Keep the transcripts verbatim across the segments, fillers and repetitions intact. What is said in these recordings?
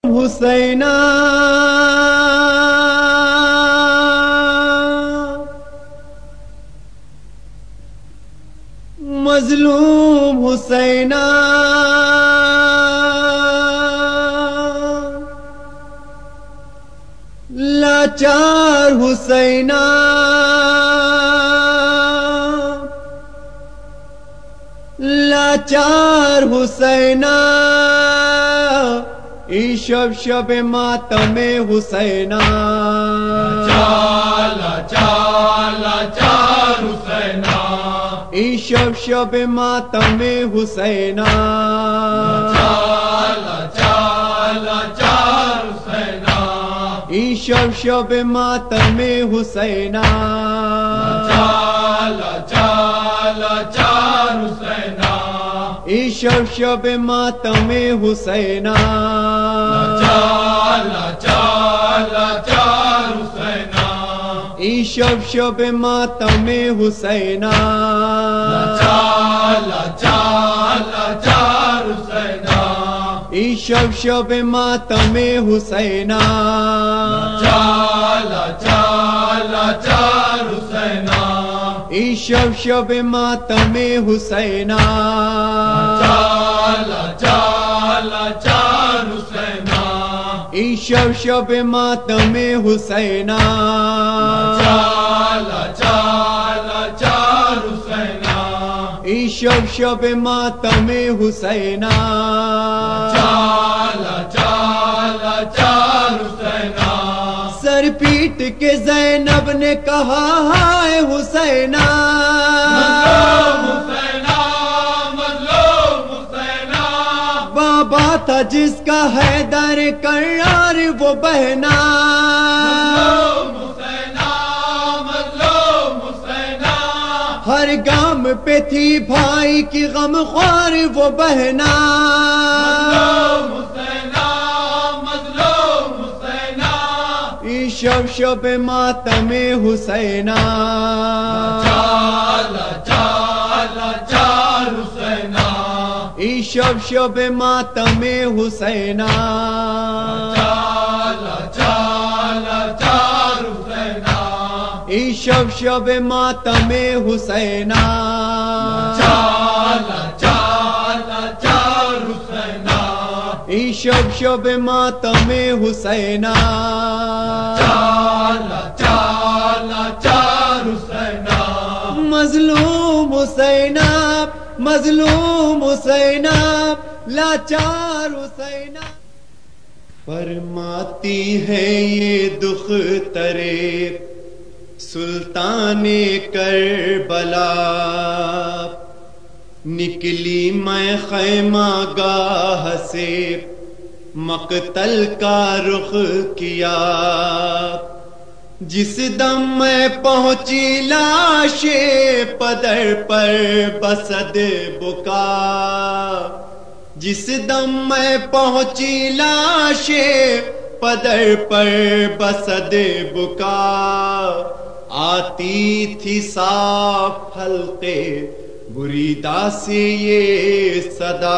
حسینہ مظلوم حسینہ لاچار حسینہ لاچار حسینہ ای شب شب ماتم حسینہ لاچار لاچار حسینہ ای شب شب ماتم حسینہ لاچار لاچار حسینہ ای شب شب ماتم حسینہ لاچار لاچار حسینہ ای شب شب ماتم حسینہ لاچار لاچار حسینہ ای شب شب ماتم حسینہ لاچار لاچار حسینہ ای شب شب ماتم حسینہ لاچار لاچار حسینہ ای شب شب ماتم حسینہ لاچار لاچار حسینہ ای شب شب ماتم حسینہ لاچار لاچار حسینہ ای شب شب ماتم حسینہ لاچار لاچار حسینہ سر پیٹ کے زینب نے کہا ہائے حسینہ حسینہ مظلوم حسینہ بابا تھا جس کا حیدر کرار وہ بہنا حسینہ مظلوم حسینہ ہر گام پہ تھی بھائی کی غم خوار وہ بہنا حسینہ مظلوم حسینہ ای شب شب ماتم حسینہ لاچار لاچار حسینہ ای شب شب ماتم حسینہ لاچار لاچار حسینہ ای شب شب ماتم حسینہ لاچار لاچار حسینہ ای شب شب ماتم حسینہ لاچار لاچار حسینہ مظلوم حسینہ مظلوم حسینہ لاچار حسینہ فرماتی ہے یہ دکھ ترے سلطان کربلا نکلی میں خیمہ گاہ سے مقتل کا رخ کیا جس دم میں پہنچی لاش پدر پر بسد بکا جس دم میں پہنچی لاش پدر پر بسد بکا آتی تھی صاف حلقے بریدہ سے یہ صدا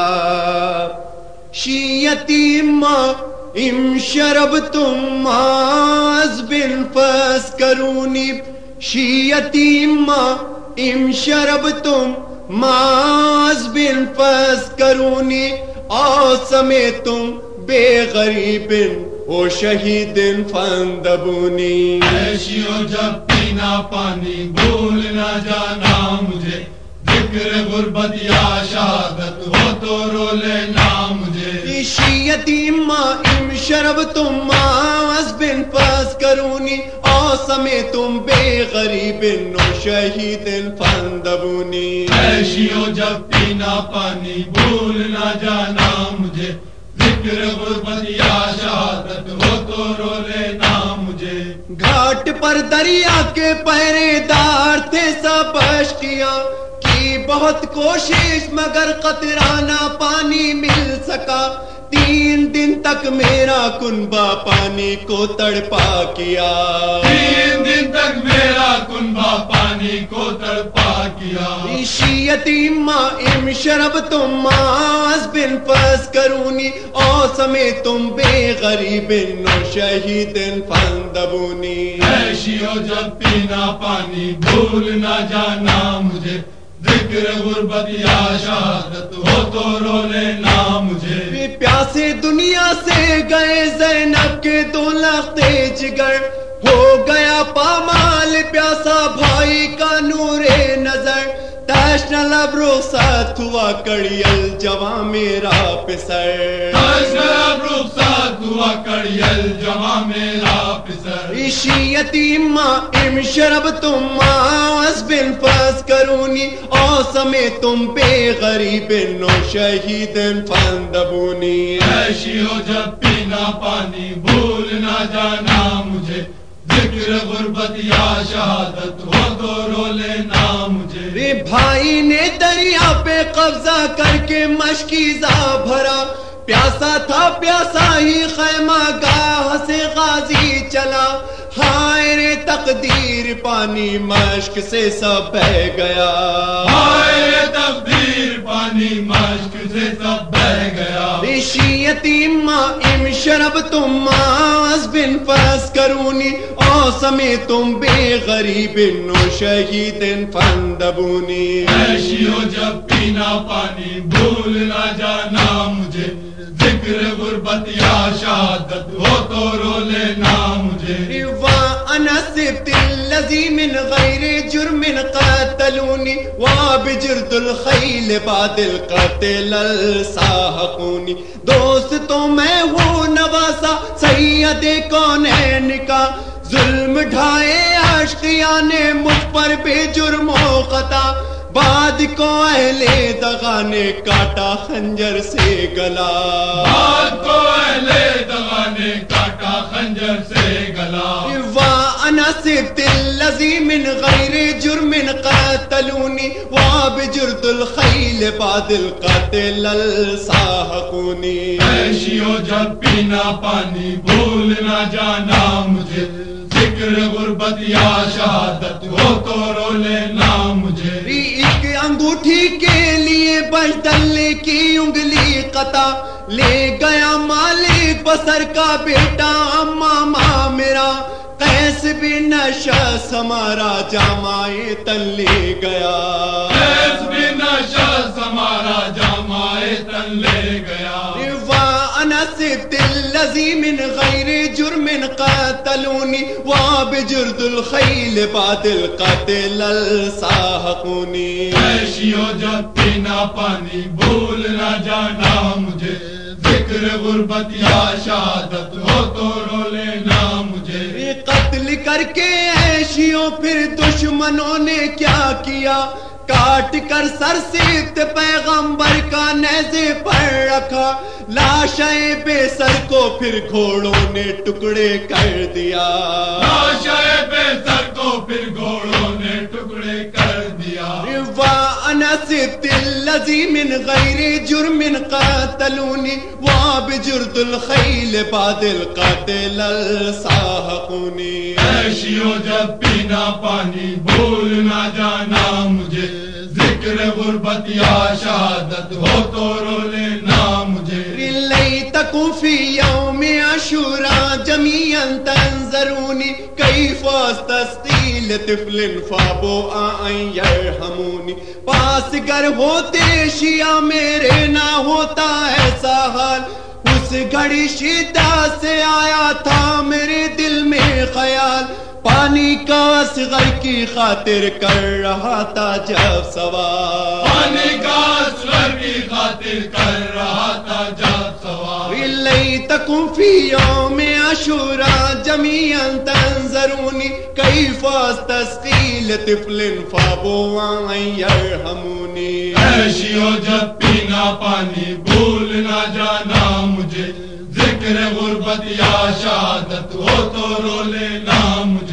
شیعتیم ام شربتم عذب فاسکرونی شیعتیم ام شربتم عذب فاسکرونی آسمتم بے غریب او شہید فاندبونی ایشیو جب پینا پانی بھول نہ جانا مجھے ذکر غربت یا شہادت ہو تو رو لینا مجھے شیعتیم ام شربتم عذب فاسکرونی آسمتم بے غریب او شہید فاندبونی ایشیو جب پینا پانی بھول نہ جانا مجھے ذکر غربت یا شہادت ہو تو رو لینا مجھے گھاٹ پر دریا کے پہرے دار تھے سب اشقیاء کی بہت کوشش مگر قطرانہ پانی مل سکا تین دن تک میرا کنبہ پانی کو تڑپا کیا تین دن تک میرا کنبہ پانی کو تڑپا کیا شیعہ عشیتی ما ام شربتم ماس بن فاسکرونی اوسمی تم بے غریب و شہید فاندبونی. عیشیو جب پینا پانی بھول نہ جانا مجھے، ذکر غربت یا شہادت ہو تو رو لینا مجھے. پیاسے دنیا سے گئے زینب کے دو لختے جگر، ہو گیا پامال پیاسا بھائی کا نور نظر. تشنہ لب رخصت ہوا کڑیل جواں میرا پسر، تشنہ لب رخصت ہوا کڑیل جواں میرا پسر. عشیتی ما ام شربتم ماس بن فاسکرونی اوسمی تم بے غریب و شہید فاندبونی. عیشیو جب پینا پانی بھول نہ جانا مجھے، ذکر غربت یا شہادت ہو تو رو لینا مجھے. رے بھائی نے دریا پہ قبضہ کر کے مشکیزہ بھرا، پیاسا تھا پیاسا ہی خیمہ گاہ سے غازی چلا. ہائے رے تقدیر پانی مشک سے سب بہہ گیا، ہائے رے تقدیر پانی مشک سے سب بہہ گیا. عشیتی ما ام شربتم ماس بن فاسکرونی اوسمی تم بے غریب و شہید فاندبونی. عیشیو جب پینا پانی بھول نہ جانا مجھے، ذکر غربت یا شہادت ہو تو رو لینا مجھے. وَأَنَا سِبْتِ الَّذِي مِنْ غَيْرِ جُرْمٍ قَتَلُونِي وَبِجُرْدِ الْخَيْلِ بَعْدِ الْقَتْلِ الْسَاحِقُونِ. دوست تو میں ہوں نواسا سید کونین کا، ظلم ڈھائے عاشقیاں نے مجھ پر بے جرم و خطا. بعد کو اہل دغا نے کاٹا خنجر سے گلا، بعد کو اہل دغا نے کاٹا خنجر سے گلا. وَأَنَا سِبْتِ الَّذِي مِنْ غَيْرِ جُرْمٍ قَتَلُونِي وَبِجُرْدِ الْخَيْلِ بَعْدِ الْقَتْلِ الْسَاحِقُونِ. عیشیو جب پینا پانی بھول نہ جانا مجھے، ذکر غربت یا شہادت ہو تو رو لینا مجھے. ایک انگوٹھی کے لیے بجدل کی انگلی قطع، لے گیا مالک بصر کا بیٹا امامہ میرا. قیس بن نشاس ہمارا جامائے تن لے گیا، قیس بن نشاس ہمارا جامائے تن لے گیا. وَأَنَا سِبْتِ الَّذِي مِنْ غَيْرِ جُرْمٍ قَتَلُونِي وَبِجُرْدِ الْخَيْلِ بَعْدِ الْقَتْلِ الْسَاحِقُونِ. عیشیو جب پینا پانی بھول نہ جانا مجھے، ذکر غربت یا شہادت ہو تو رو لینا مجھے. قتل کر کے عیشیوں پھر دشمنوں نے کیا کیا، کاٹ کر سر سیخت پیغمبر کا نیزے پر رکھا. لاشیں بے سر کو پھر گھوڑوں نے ٹکڑے کر دیا، لاشیں بے سر کو پھر گھوڑوں نے ٹکڑے کر دیا. وَأَنَا سِبْتِ الَّذِي مِنْ غَيْرِ جُرْمٍ قَتَلُونِي وَبِجُرْدِ الْخَيْلِ بَعْدِ الْقَتْلِ الْسَاحِقُونِ. عیشیو جب پینا پانی بھول نہ جانا مجھے، ذکر غربت یا شہادت ہو تو رو لینا مجھے. لیتکم فی یوم عاشوراء جمیعا تنظرونی کیف استسقی لطفل فابوا ان یرحمونی. پاس گر ہوتے شیعہ میرے نہ ہوتا ایسا حال، اس گھڑی شدہ سے آیا تھا میرے دل میں خیال. پانی کا اصغر کی خاطر کر رہا تھا جب سوال، پانی کا اصغر کی خاطر کر رہا تھا جب سوال. لیتکم فی یوم عاشوراء جمیعا تنظرونی کیف استسقی لطفل فابوا ان یرحمونی. عیشیو جب پینا پانی بھول نہ جانا مجھے، ذکر غربت یا شہادت ہو تو رو لینا مجھے.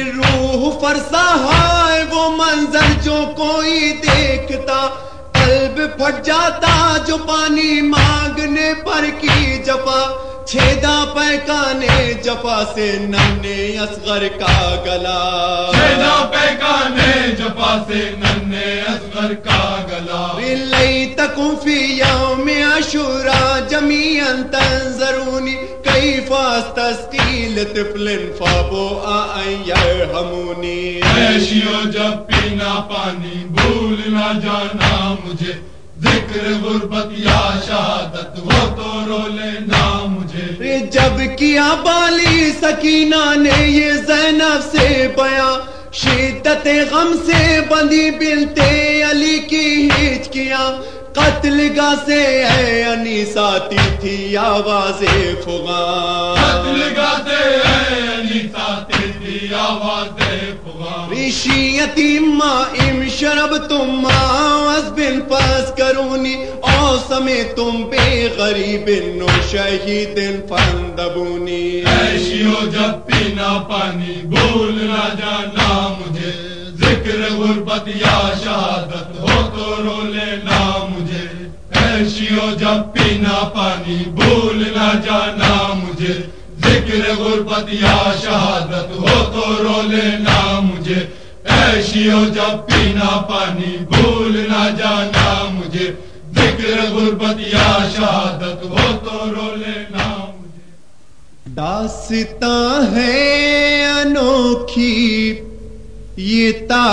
روح فرسا ہے وہ منظر جو کوئی دیکھتا، قلب پھٹ جاتا جو پانی مانگنے پر کی جفا. چھیدا پیکانے جفا سے ننھے اصغر کا گلا، چھیدا پیکانے جفا سے ننھے اصغر کا گلا، لیتکم فی یوم عاشوراء جمیعا تنظرونی کیف استسقی لطفل فابوا ان یرحمونی۔ عیشیو جب پینا پانی بھول نہ جانا مجھے، ذکر غربت یا شہادت ہو تو رو لینا مجھے۔ جب کیا بالی سکینہ نے یہ زینب سے بیاں، شدت غم سے بندی بنتے علی کی ہچکیاں، قتل گاہ سے اے انیس آتی تھی آواز فغاں، قتل گاہ سے اے انیس آتی تھی آواز فغاں، ریشی یتیم مائم شرب تم ماوز بن پاس کرونی، او سمے تم بے غریب نو شہید فندبونی۔ عیشیو جب پینا پانی بھول نہ جانا مجھے، ذکر غربت یا شہادت ہو تو رو لینا مجھے۔ عیشیو جب پینا پانی بھول نہ جانا مجھے، ذکر غربت یا شہادت ہو تو رو لینا مجھے۔ عیشیو جب پینا پانی بھول نہ جانا مجھے، ذکر غربت یا شہادت ہو تو رو لینا مجھے۔ داستان ہے انوکھی یہ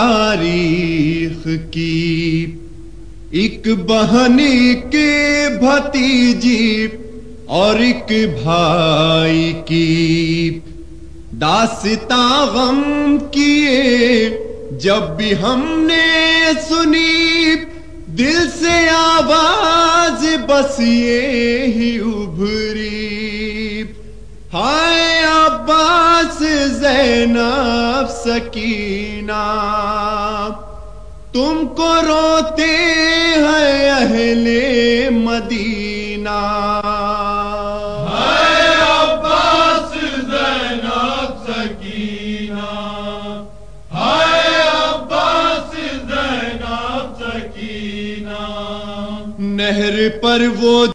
تاریخ کی، ایک بہن کے بھتیجی اور ایک بھائی کی، داستان غم کیے جب بھی ہم نے سنی، دل سے آواز بس یہ ابھری، ہائے عباس زینب سکینہ تم کو روتے ہیں اہل مدینہ۔ ہائے عباس زینب سکینہ، ہائے عباس زینب سکینہ، نہر پر وہ